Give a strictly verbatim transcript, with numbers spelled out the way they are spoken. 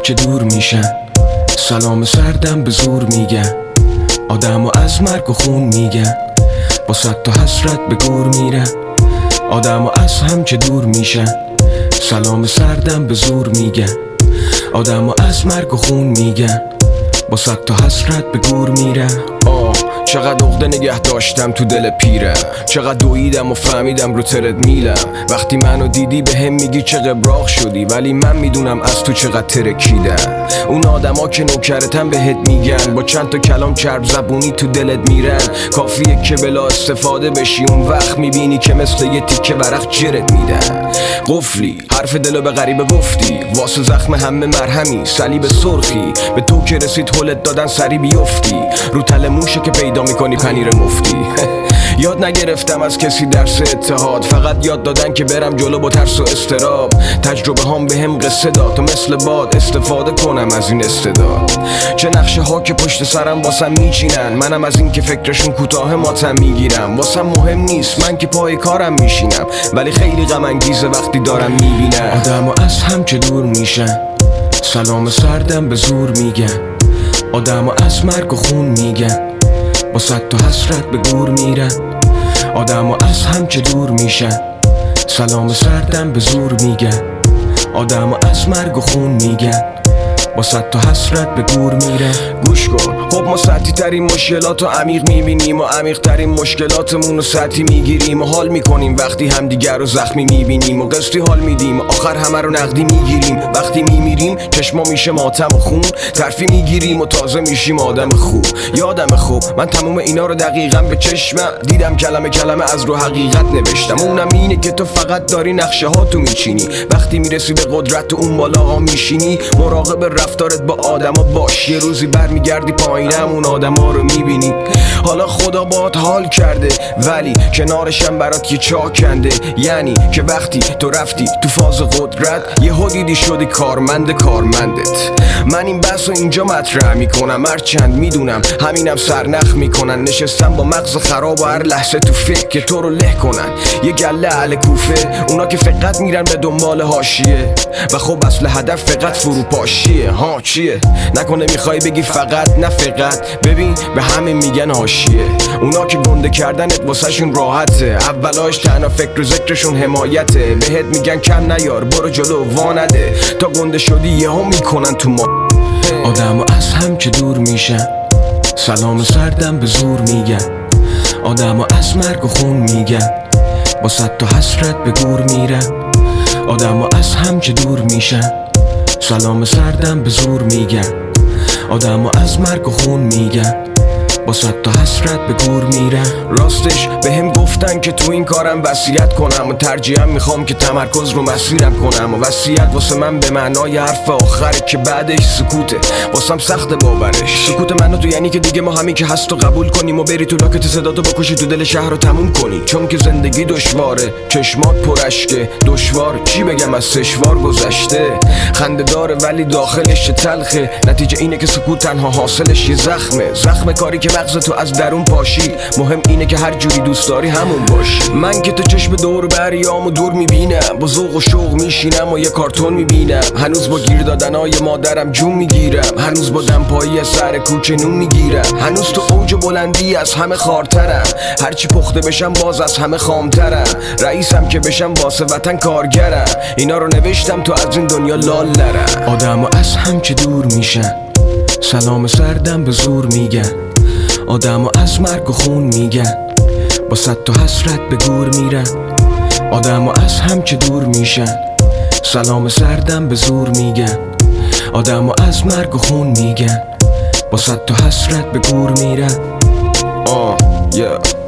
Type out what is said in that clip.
که دور میشن، سلام سردم به زور میگن، آدمو از مرگ و خون میگن، با صد تا حسرت به گور میرن. آدمو از هم که دور میشن، سلام سردم به زور میگن، آدمو از مرگ و خون میگن، با صد تا حسرت به گور میرن. آه چقدر عقده نگه داشتم تو دل پیرم، چقدر دویدم و فهمیدم رو ترد میلم. وقتی منو دیدی به هم میگی چه قبراق شدی، ولی من میدونم از تو چقدر ترکیدم. اون آدما که نوکرتن بهت میگن، با چند تا کلام چرب زبونی تو دلت میرن. کافیه که بلا استفاده بشی، اون وقت میبینی که مثل یه تیکه ورق جرت میدن. قفلی حرف دلو به غریبه گفتی، واسه زخم همه مرهمی صلیب سرخی. به تو که رسید هلت دادن سری بیفتی، رو تل موشه که پیدا میکنی پنیر مفتی. یاد نگرفتم از کسی درس اتحاد، فقط یاد دادن که برم جلو با ترس و استراب. تجربه هام به هم قصه داد تا مثل باد استفاده کنم از این استعداد. چه نقشه ها که پشت سرم واسم میچینن، منم از این که فکرشون کوتاه ماتم میگیرم. واسم مهم نیست من که پای کارم میشینم، ولی خیلی غم انگیزه وقتی دارم میبینم آدمو از هم که دور میشن، سلام سردم به زور میگن، آدمو از مرگ و خون میگن، با صد تا حسرت به گور میرن. آدمو از هم که دور میشن، سلام سردم به زور میگن، آدمو از مرگ و خون میگن، با صد تا حسرت به گور میره. گوش کن، خب ما سطحی ترین مشکلات رو عمیق میبینیم و عمیق ترین مشکلاتمون رو سطحی میگیریم و حال میکنیم وقتی همدیگر رو زخمی میبینیم و قسطی حال میدیم، آخر همه رو نقدی میگیریم. وقتی میمیریم چشما میشه ماتم و خون، ترفی میگیریم و تازه میشیم آدم خوب. یادم خوب من تموم اینا رو دقیقا به چشمم دیدم، کلمه کلمه از رو حقیقت نوشتم. اونم اینه که تو فقط داری نقشه ها تو میچینی، وقتی میرسی به قدرت و اون بالا ها میشینی. مراقب رفتارت با آدما باش، یه روزی برمیگردی پایینم اون آدما رو میبینی. حالا خدا باهات حال کرده، ولی کنارشم برات یه چاک کنده. یعنی که وقتی تو رفتی تو فاز قدرت، یه دیدی شدی کارمند کارمندت. من این بحث رو اینجا مطرح میکنم، هرچند میدونم همینم سرنخ میکنن. نشستم با مغز خراب و هر لحظه تو فکر که تو رو له کنن. یه گله اهل کوفه، اونا که فقط میرن به دنبال حاشیه و خب اصل هدف فقط فروپاشیه. ها چیه؟ نکنه میخوای بگی فقط؟ نه فقط، ببین به همه میگن حاشیه. اونا که گنده کردنت واسه شون راحته، اولاش تنها فکر و ذکرشون حمایته. بهت میگن کم نیار برو جلو وانده، تا گنده شدی یهو میکنن تو ما. آدمو از هم که دور میشن، سلام سردم به زور میگن، آدمو از مرگ و خون میگن، با صد تا حسرت به گور میرن. آدمو از هم که دور میشن، سلام سردم به زور میگن، آدمو از مرگ و خون میگن، با صد تا حسرت به گور میرن. راستش به هم گفتن که تو این کارم وصیت کنم و ترجیحاً میخوام که تمرکز رو مسیرم کنم. و وصیت واسه من به معنای حرف آخره که بعدش سکوته، واسم سخت باورش. سکوت منو تو یعنی که دیگه ما همین که هست و قبول کنیم و بری تو لاکت صداتو بکشی تو دل شهر رو تموم کنی. چون که زندگی دشواره، چشمات پرشکه، دشوار چی بگم از سشوار گذشته. خنده داره ولی داخلش تلخه، نتیجه اینه که سکوت تنها حاصلش یه زخمه. زخم کاری که مغز تو از درون پاشی، مهم اینه که هر جوری دوست داری همون باشی. من که تو چشم دور بریامو دور میبینم، با ذوق و شوق میشینم و یه کارتون میبینم. هنوز با گیر دادنای مادرم جون میگیرم، هنوز با دمپایی از سر کوچه نون میگیرم. هنوز تو اوج بلندی از همه خارترم، هرچی پخته بشم باز از همه خامترم. رئیسم که بشم واسه وطن کارگرم، اینا رو نوشتم تو از این دنیا لال نرم. آدمو از هم که دور میشن، سلام سردم به زور میگن، آدمو از مرگ و خون میگن، با صد تا حسرت به گور میرن. آدمو از هم که دور میشن، سلام سردم به زور میگن، آدمو از مرگ و خون میگن، با صد تا حسرت به گور میرن. آه yeah.